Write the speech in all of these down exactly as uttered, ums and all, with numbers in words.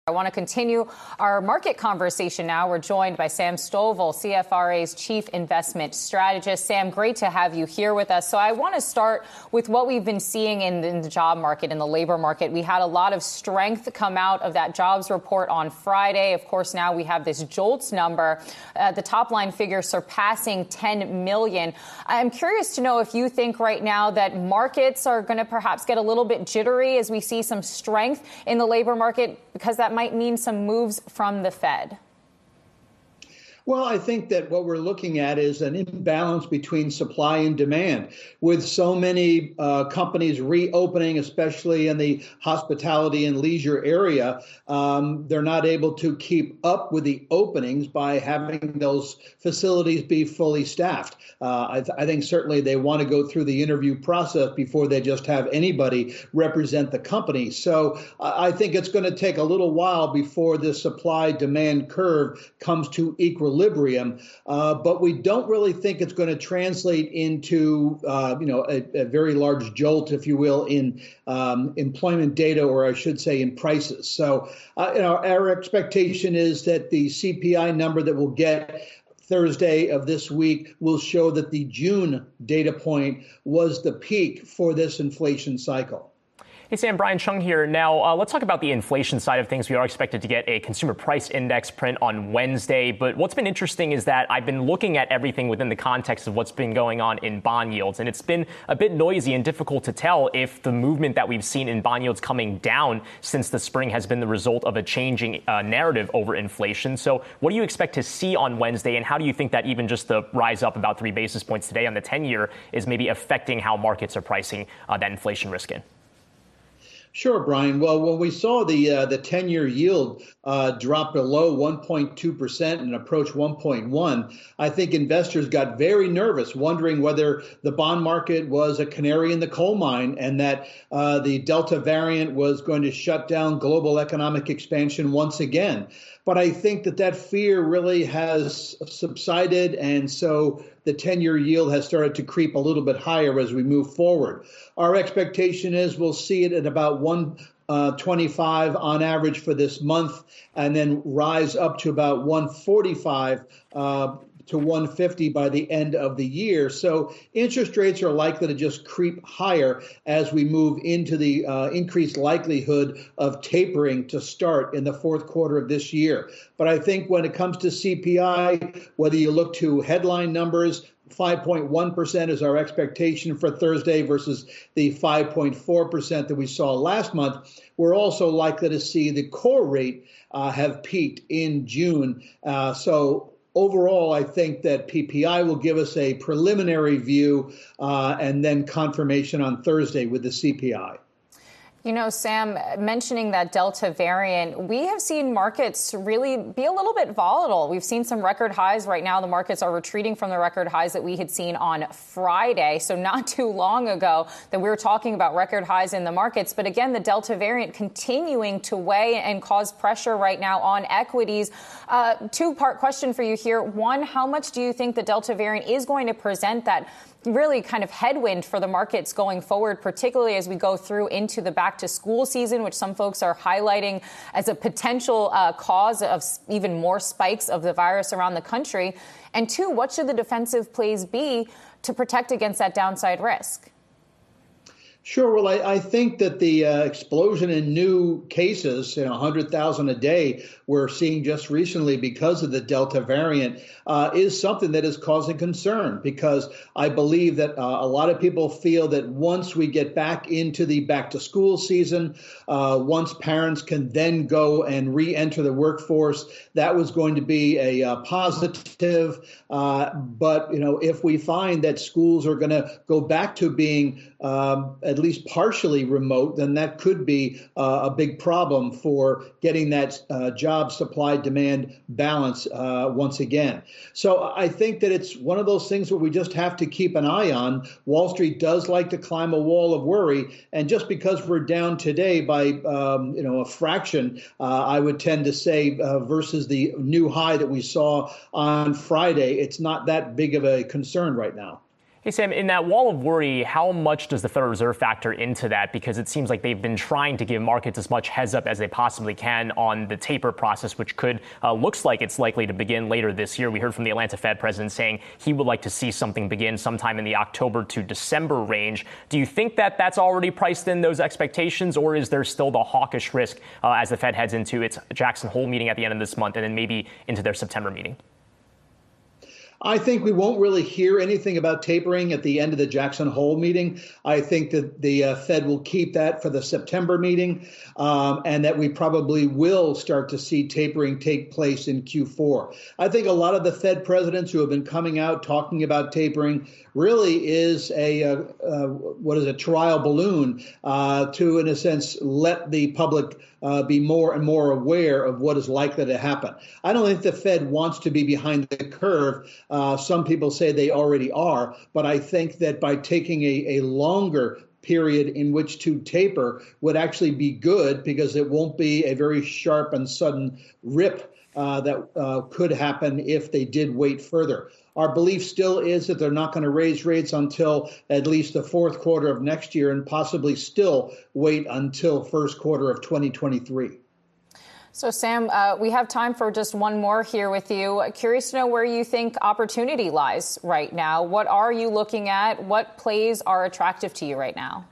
I want to continue our market conversation now. We're joined by Sam Stovall, C F R A's Chief Investment Strategist. Sam, great to have you here with us. So I want to start with what we've been seeing in, in the job market, in the labor market. We had a lot of strength come out of that jobs report on Friday. Of course, now we have this JOLTS number, uh, the top line figure surpassing ten million. I'm curious to know if you think right now that markets are going to perhaps get a little bit jittery as we see some strength in the labor market, because that might mean some moves from the Fed. Well, I think that what we're looking at is an imbalance between supply and demand. With so many uh, companies reopening, especially in the hospitality and leisure area, um, they're not able to keep up with the openings by having those facilities be fully staffed. Uh, I, th- I think certainly they want to go through the interview process before they just have anybody represent the company. So uh, I think it's going to take a little while before the supply-demand curve comes to equilibrium. Equilibrium, uh, but we don't really think it's going to translate into, uh, you know, a, a very large jolt, if you will, in um, employment data, or I should say in prices. So, uh, you know, our expectation is that the C P I number that we'll get Thursday of this week will show that the June data point was the peak for this inflation cycle. Hey, Sam, Brian Cheung here. Now, uh, let's talk about the inflation side of things. We are expected to get a consumer price index print on Wednesday. But what's been interesting is that I've been looking at everything within the context of what's been going on in bond yields. And it's been a bit noisy and difficult to tell if the movement that we've seen in bond yields coming down since the spring has been the result of a changing uh, narrative over inflation. So what do you expect to see on Wednesday? And how do you think that even just the rise up about three basis points today on the ten-year is maybe affecting how markets are pricing uh, that inflation risk in? Sure, Brian. Well, when we saw the uh, the ten-year yield uh, drop below one point two percent and approach one point one, I think investors got very nervous, wondering whether the bond market was a canary in the coal mine and that uh, the Delta variant was going to shut down global economic expansion once again. But I think that that fear really has subsided, and so the ten-year yield has started to creep a little bit higher as we move forward. Our expectation is we'll see it at about one twenty-five on average for this month, and then rise up to about one forty-five uh, to one fifty by the end of the year. So interest rates are likely to just creep higher as we move into the uh, increased likelihood of tapering to start in the fourth quarter of this year. But I think when it comes to C P I, whether you look to headline numbers, five point one percent is our expectation for Thursday versus the five point four percent that we saw last month. We're also likely to see the core rate uh, have peaked in June. Uh, so overall, I think that P P I will give us a preliminary view uh, and then confirmation on Thursday with the C P I. You know, Sam, mentioning that Delta variant, we have seen markets really be a little bit volatile. We've seen some record highs. Right now, the markets are retreating from the record highs that we had seen on Friday. So not too long ago that we were talking about record highs in the markets. But again, the Delta variant continuing to weigh and cause pressure right now on equities. Uh, two-part question for you here. One, how much do you think the Delta variant is going to present that really kind of headwind for the markets going forward, particularly as we go through into the back to school season, which some folks are highlighting as a potential uh, cause of even more spikes of the virus around the country? And two, what should the defensive plays be to protect against that downside risk? Sure. Well, I, I think that the uh, explosion in new cases, you know, one hundred thousand a day we're seeing just recently because of the Delta variant uh, is something that is causing concern, because I believe that uh, a lot of people feel that once we get back into the back to school season, uh, once parents can then go and re-enter the workforce, that was going to be a uh, positive. Uh, but, you know, if we find that schools are going to go back to being um, at least partially remote, then that could be uh, a big problem for getting that uh, job supply demand balance uh, once again. So I think that it's one of those things where we just have to keep an eye on. Wall Street does like to climb a wall of worry, and just because we're down today by um, you know a fraction, uh, I would tend to say uh, versus the new high that we saw on Friday, it's not that big of a concern right now. Hey, Sam, in that wall of worry, how much does the Federal Reserve factor into that? Because it seems like they've been trying to give markets as much heads up as they possibly can on the taper process, which could uh, looks like it's likely to begin later this year. We heard from the Atlanta Fed president saying he would like to see something begin sometime in the October to December range. Do you think that that's already priced in those expectations, or is there still the hawkish risk uh, as the Fed heads into its Jackson Hole meeting at the end of this month and then maybe into their September meeting? I think we won't really hear anything about tapering at the end of the Jackson Hole meeting. I think that the uh, Fed will keep that for the September meeting, um, and that we probably will start to see tapering take place in Q four. I think a lot of the Fed presidents who have been coming out talking about tapering really is a, uh, uh, what is a trial balloon uh, to, in a sense, let the public uh, be more and more aware of what is likely to happen. I don't think the Fed wants to be behind the curve. Uh, some people say they already are, but I think that by taking a, a longer period in which to taper would actually be good, because it won't be a very sharp and sudden rip uh, that uh, could happen if they did wait further. Our belief still is that they're not going to raise rates until at least the fourth quarter of next year, and possibly still wait until first quarter of twenty twenty-three. So, Sam, uh, we have time for just one more here with you. Curious to know where you think opportunity lies right now. What are you looking at? What plays are attractive to you right now?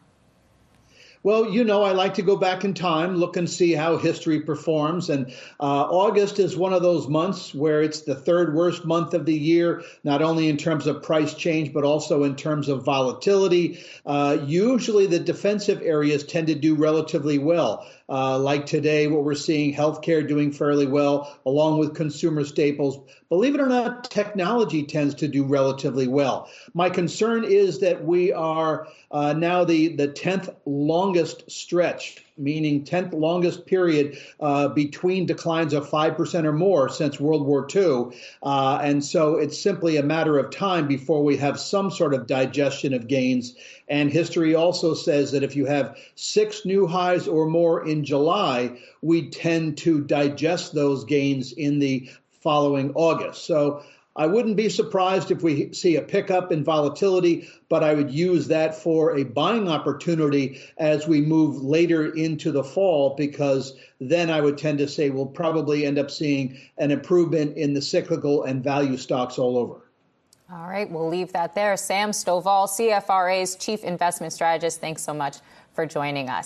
Well, you know, I like to go back in time, look and see how history performs. And uh, August is one of those months where it's the third worst month of the year, not only in terms of price change, but also in terms of volatility. Uh, usually the defensive areas tend to do relatively well. Uh, like today, what we're seeing, healthcare doing fairly well, along with consumer staples. Believe it or not, technology tends to do relatively well. My concern is that we are uh, now the, the tenth longest stretch, meaning tenth longest period uh, between declines of five percent or more since World War Two. Uh, and so it's simply a matter of time before we have some sort of digestion of gains. And history also says that if you have six new highs or more in July, we tend to digest those gains in the following August. So I wouldn't be surprised if we see a pickup in volatility, but I would use that for a buying opportunity as we move later into the fall, because then I would tend to say we'll probably end up seeing an improvement in the cyclical and value stocks all over. All right, we'll leave that there. Sam Stovall, C F R A's Chief Investment Strategist, thanks so much for joining us.